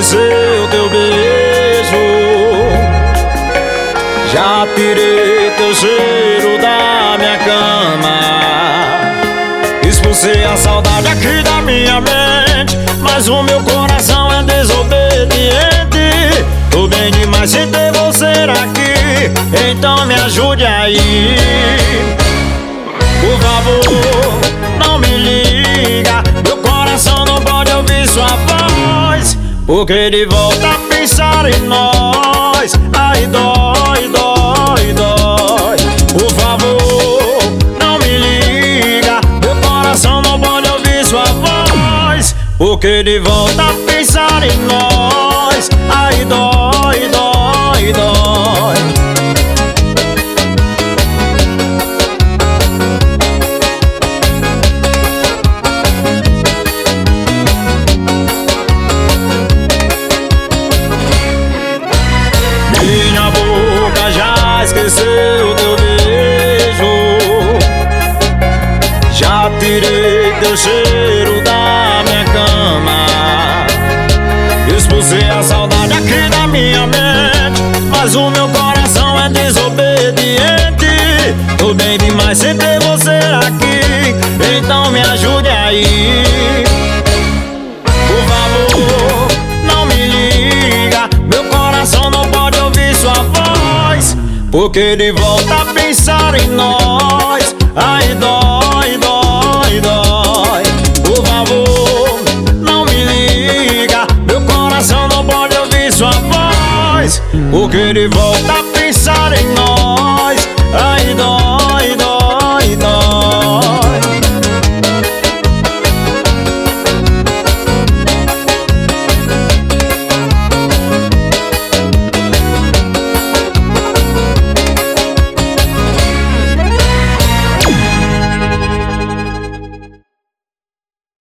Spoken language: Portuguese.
esqueceu teu beijo, já tirei teu cheiro da minha cama, expulsei a saudade aqui da minha mente, mas o meu coração é desobediente. Tô bem demais sem ter você aqui, então me ajude aí. Por favor, não me liga, meu coração não pode ouvir sua voz, porque de volta a pensar em nós, ai dói, dói, dói. Por favor, não me liga, meu coração não pode ouvir sua voz, porque de volta a pensar em nós, ai dói, dói, dói. Minha boca já esqueceu teu beijo, já tirei teu cheiro da minha cama, expulsei a saudade aqui da minha mente, mas o meu coração é desobediente. Tô bem demais sem ter você aqui, então me ajude aí. Por favor, não me liga, meu coração não pode ouvir sua voz, porque de volta a pensar em nós, ai dói, dói, dói. Por favor, não me liga, meu coração não pode ouvir sua voz, porque de volta a pensar em nós.